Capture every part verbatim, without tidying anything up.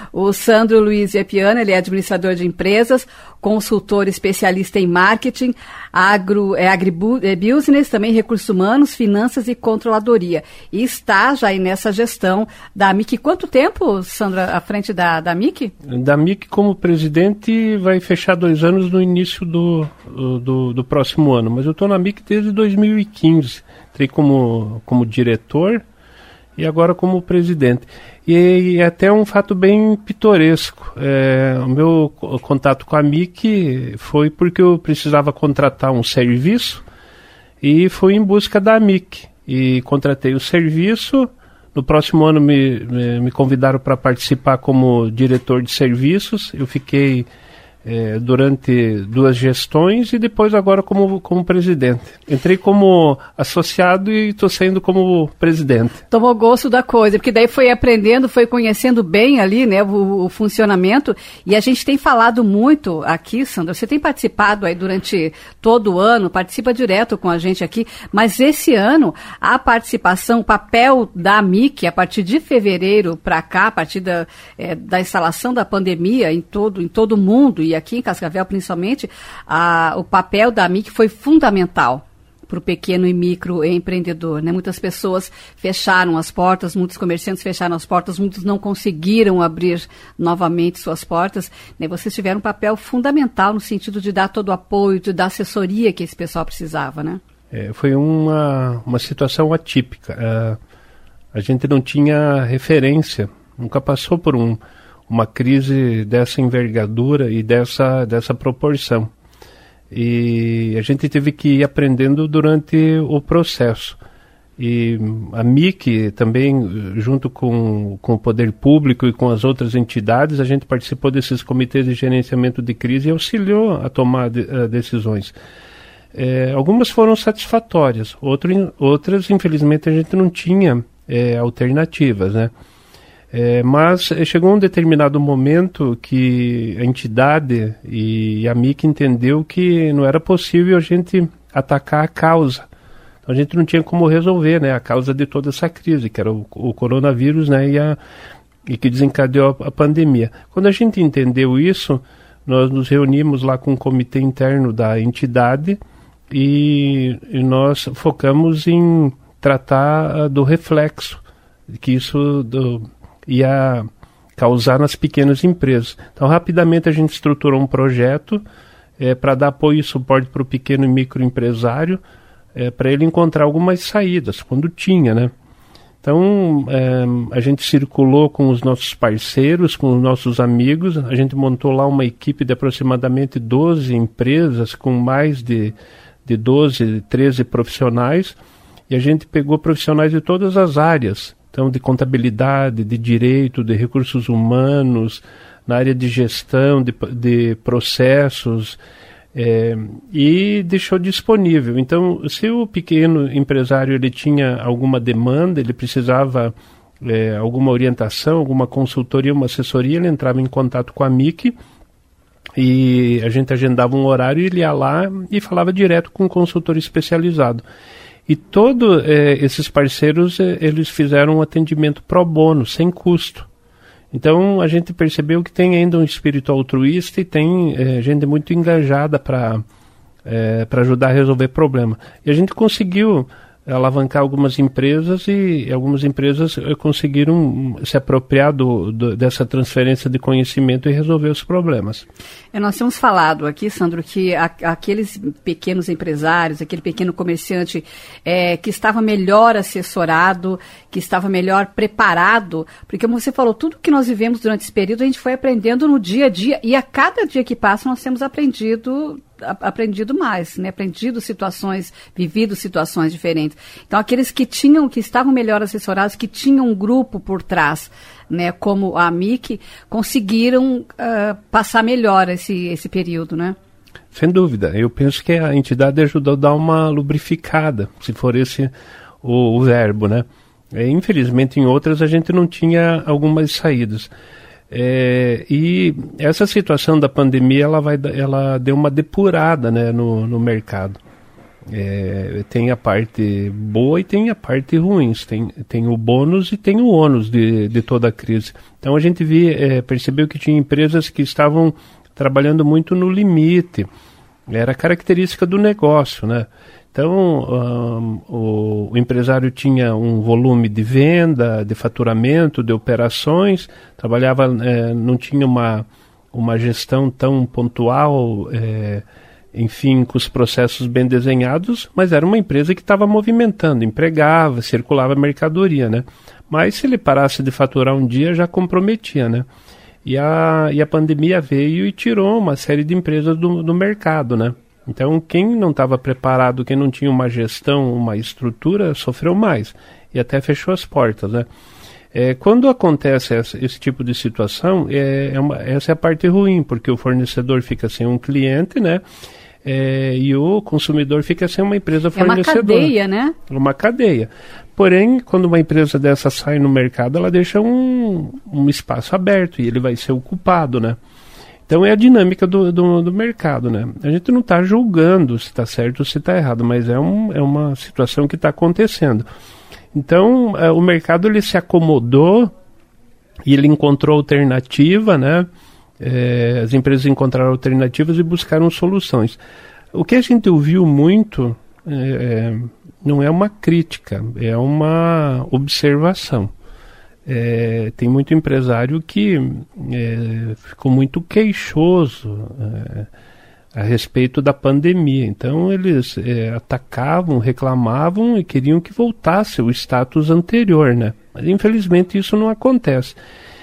O Sandro Luiz Viepiano, ele é administrador de empresas, consultor especialista em marketing, agro, é, agribusiness, também recursos humanos, finanças e controladoria. E está já aí nessa gestão da M I C. Quanto tempo, Sandra, à frente da, da M I C? Da M I C como presidente vai fechar dois anos no início do, do, do próximo ano, mas eu estou na M I C desde dois mil e quinze. Entrei como, como diretor e agora como presidente. E, e é até um fato bem pitoresco. É, o meu contato com a M I C foi porque eu precisava contratar um serviço e fui em busca da M I C. E contratei o serviço. No próximo ano me, me, me convidaram para participar como diretor de serviços. Eu fiquei é, durante duas gestões e depois agora como, como presidente. Entrei como associado e estou saindo como presidente. Tomou gosto da coisa, porque daí foi aprendendo, foi conhecendo bem ali, né, o, o funcionamento. E a gente tem falado muito aqui, Sandra, você tem participado aí durante todo o ano, participa direto com a gente aqui, mas esse ano a participação, o papel da M I C, a partir de fevereiro para cá, a partir da, é, da instalação da pandemia em todo, em todo o mundo, e aqui em Cascavel principalmente, a, o papel da M I C foi fundamental para o pequeno e micro empreendedor, né? Muitas pessoas fecharam as portas, muitos comerciantes fecharam as portas, muitos não conseguiram abrir novamente suas portas, né? Vocês tiveram um papel fundamental no sentido de dar todo o apoio, de dar assessoria que esse pessoal precisava, né? É, foi uma, uma situação atípica. Uh, a gente não tinha referência, nunca passou por um, uma crise dessa envergadura e dessa, dessa proporção. E a gente teve que ir aprendendo durante o processo. E a M I C também, junto com, com o poder público e com as outras entidades, a gente participou desses comitês de gerenciamento de crise e auxiliou a tomar de, uh, decisões. É, algumas foram satisfatórias, outro, outras, infelizmente, a gente não tinha é, alternativas, né? É, mas chegou um determinado momento que a entidade e a M I C entendeu que não era possível a gente atacar a causa. Então a gente não tinha como resolver, né, a causa de toda essa crise, que era o, o coronavírus, né, e, a, e que desencadeou a, a pandemia. Quando a gente entendeu isso, nós nos reunimos lá com o comitê interno da entidade e, e nós focamos em tratar uh, do reflexo que isso do, ia causar nas pequenas empresas. Então, rapidamente a gente estruturou um projeto é, para dar apoio e suporte para o pequeno e microempresário, é, para ele encontrar algumas saídas, quando tinha, né? Então, é, a gente circulou com os nossos parceiros, com os nossos amigos, a gente montou lá uma equipe de aproximadamente doze empresas, com mais de, de doze, treze profissionais, e a gente pegou profissionais de todas as áreas, então de contabilidade, de direito, de recursos humanos, na área de gestão, de, de processos, é, e deixou disponível. Então, se o pequeno empresário ele tinha alguma demanda, ele precisava é, alguma orientação, alguma consultoria, uma assessoria, ele entrava em contato com a M I C e a gente agendava um horário e ele ia lá e falava direto com um consultor especializado. E todos eh, esses parceiros, eh, eles fizeram um atendimento pro bono, sem custo. Então, a gente percebeu que tem ainda um espírito altruísta e tem eh, gente muito engajada para eh, para ajudar a resolver problema. E a gente conseguiu alavancar algumas empresas e algumas empresas eh, conseguiram se apropriar do, do, dessa transferência de conhecimento e resolver os problemas. É, nós temos falado aqui, Sandro, que a, aqueles pequenos empresários, aquele pequeno comerciante é, que estava melhor assessorado, que estava melhor preparado, porque como você falou, tudo que nós vivemos durante esse período a gente foi aprendendo no dia a dia e a cada dia que passa nós temos aprendido aprendido mais, né? Aprendido situações, vivido situações diferentes. Então, aqueles que tinham, que estavam melhor assessorados, que tinham um grupo por trás, né? Como a M I C, conseguiram uh, passar melhor esse, esse período, né? Sem dúvida. Eu penso que a entidade ajudou a dar uma lubrificada, se for esse o, o verbo, né? É, infelizmente, em outras a gente não tinha algumas saídas. É, e essa situação da pandemia ela, vai, ela deu uma depurada, né, no, no mercado. É, tem a parte boa e tem a parte ruim, tem, tem o bônus e tem o ônus de, de toda a crise. Então a gente via, é, percebeu que tinha empresas que estavam trabalhando muito no limite, era característica do negócio, né? Então um, o, o empresário tinha um volume de venda, de faturamento, de operações, trabalhava, é, não tinha uma, uma gestão tão pontual, é, enfim, com os processos bem desenhados, mas era uma empresa que estava movimentando, empregava, circulava mercadoria, né? Mas se ele parasse de faturar um dia, já comprometia, né? E a, e a pandemia veio e tirou uma série de empresas do, do mercado, né? Então, quem não estava preparado, quem não tinha uma gestão, uma estrutura, sofreu mais e até fechou as portas, né? É, quando acontece essa, esse tipo de situação, é, é uma, essa é a parte ruim, porque o fornecedor fica sem um cliente, né? É, e o consumidor fica sem uma empresa fornecedora. É uma cadeia, né? Uma cadeia. Porém, quando uma empresa dessa sai no mercado, ela deixa um, um espaço aberto e ele vai ser ocupado, né? Então é a dinâmica do, do, do mercado, né? A gente não está julgando se está certo ou se está errado, mas é, um, é uma situação que está acontecendo. Então, é, o mercado ele se acomodou e ele encontrou alternativa, né? É, as empresas encontraram alternativas e buscaram soluções. O que a gente ouviu muito é, não é uma crítica, é uma observação. É, tem muito empresário que é, ficou muito queixoso é, a respeito da pandemia. Então eles é, atacavam, reclamavam e queriam que voltasse o status anterior, né? Mas infelizmente isso não acontece.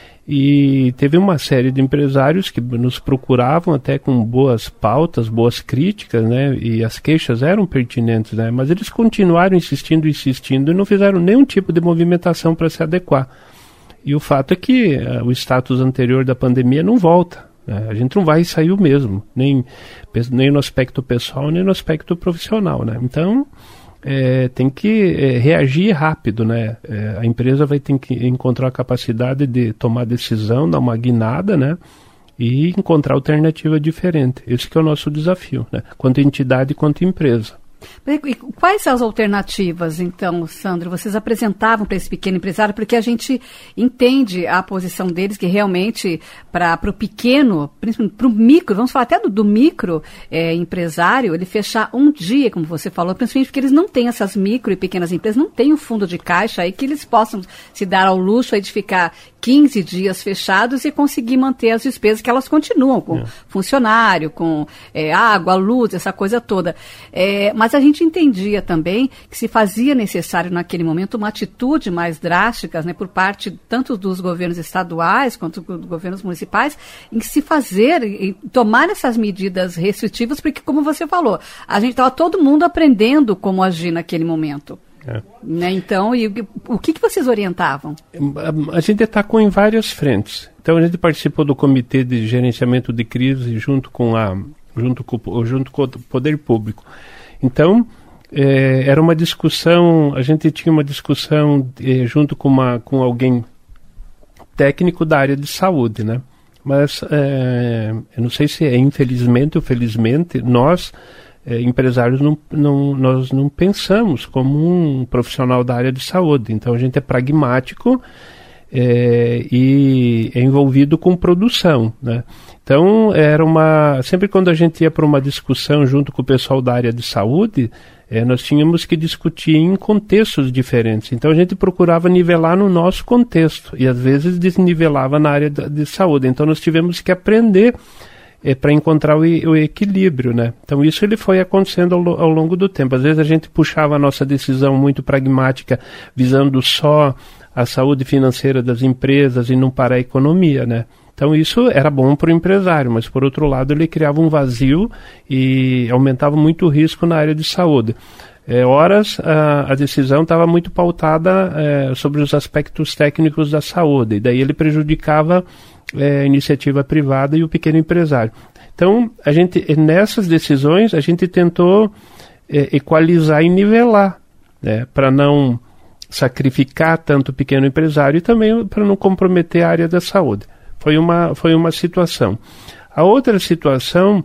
E teve uma série de empresários que nos procuravam até com boas pautas, boas críticas, né? E as queixas eram pertinentes, né? Mas eles continuaram insistindo, insistindo e não fizeram nenhum tipo de movimentação para se adequar. E o fato é que uh, o status anterior da pandemia não volta. Né? A gente não vai sair o mesmo, nem, nem no aspecto pessoal, nem no aspecto profissional, né? Então, É, tem que é, reagir rápido, né? É, a empresa vai ter que encontrar a capacidade de tomar decisão, dar uma guinada, né? E encontrar alternativa diferente. Esse que é o nosso desafio, né? Quanto entidade, quanto empresa. E quais são as alternativas, então, Sandro, vocês apresentavam para esse pequeno empresário? Porque a gente entende a posição deles, que realmente para o pequeno, principalmente para o micro, vamos falar até do, do micro é, empresário, ele fechar um dia, como você falou, principalmente porque eles não têm essas micro e pequenas empresas, não têm um fundo de caixa aí que eles possam se dar ao luxo aí de ficar quinze dias fechados e conseguir manter as despesas que elas continuam, com é. funcionário, com é, água, luz, essa coisa toda. É, mas a gente entendia também que se fazia necessário naquele momento uma atitude mais drástica, né, por parte tanto dos governos estaduais quanto dos governos municipais, em se fazer, em tomar essas medidas restritivas, porque, como você falou, a gente estava todo mundo aprendendo como agir naquele momento. É. Né? Então, e, o que, que vocês orientavam? A, a gente atacou em várias frentes. Então, a gente participou do Comitê de Gerenciamento de Crise junto com, a, junto com, junto com o Poder Público. Então, é, era uma discussão, a gente tinha uma discussão é, junto com, uma, com alguém técnico da área de saúde, né? Mas, é, eu não sei se é infelizmente ou felizmente, nós... É, empresários não, não, nós não pensamos como um profissional da área de saúde, então a gente é pragmático é, e é envolvido com produção, né? Então era uma, sempre quando a gente ia para uma discussão junto com o pessoal da área de saúde, é, nós tínhamos que discutir em contextos diferentes, então a gente procurava nivelar no nosso contexto e às vezes desnivelava na área de, de saúde, então nós tivemos que aprender É para encontrar o, o equilíbrio, né? Então isso ele foi acontecendo ao, ao longo do tempo. Às vezes a gente puxava a nossa decisão muito pragmática, visando só a saúde financeira das empresas e não para a economia, né? Então isso era bom para o empresário, mas por outro lado ele criava um vazio e aumentava muito o risco na área de saúde. É, horas a, a decisão estava muito pautada é, sobre os aspectos técnicos da saúde, e daí ele prejudicava é, a iniciativa privada e o pequeno empresário. Então, a gente, nessas decisões, a gente tentou é, equalizar e nivelar, né, para não sacrificar tanto o pequeno empresário e também para não comprometer a área da saúde. Foi uma, foi uma situação. A outra situação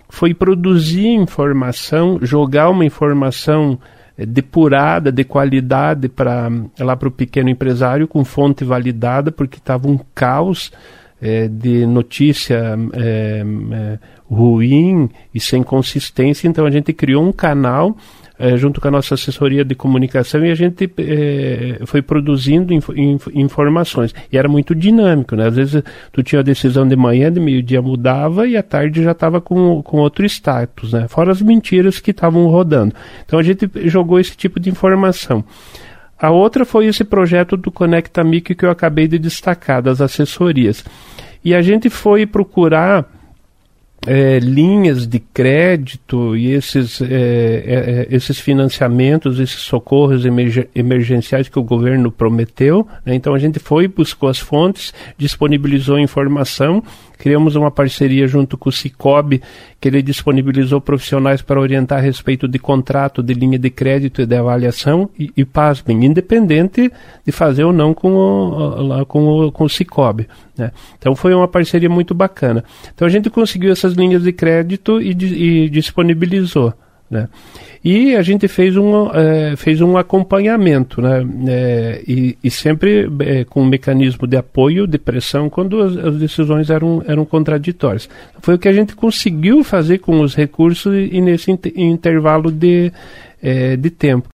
foi produzir informação, jogar uma informação depurada, de qualidade para lá para o pequeno empresário, com fonte validada, porque estava um caos é, de notícia é, é, ruim e sem consistência. Então a gente criou um canal é, junto com a nossa assessoria de comunicação, e a gente é, foi produzindo inf inf informações. E era muito dinâmico, né? Às vezes tu tinha a decisão de manhã, de meio-dia mudava, e à tarde já estava com, com outro status, né? Fora as mentiras que estavam rodando. Então a gente jogou esse tipo de informação. A outra foi esse projeto do Conecta Mic que eu acabei de destacar, das assessorias. E a gente foi procurar É, linhas de crédito e esses, é, é, esses financiamentos, esses socorros emerg emergenciais que o governo prometeu, né? Então a gente foi, buscou as fontes, disponibilizou informação, criamos uma parceria junto com o Cicobi, que ele disponibilizou profissionais para orientar a respeito de contrato, de linha de crédito e de avaliação, e, e pasmem, independente de fazer ou não com o, lá, com o, com o Cicobi, né? Então foi uma parceria muito bacana. Então a gente conseguiu essas linhas de crédito e, e disponibilizou, né? E a gente fez um, é, fez um acompanhamento, né? É, e, e sempre é, com um mecanismo de apoio, de pressão, quando as, as decisões eram, eram contraditórias. Foi o que a gente conseguiu fazer com os recursos e, e nesse inter, intervalo de, é, de tempo.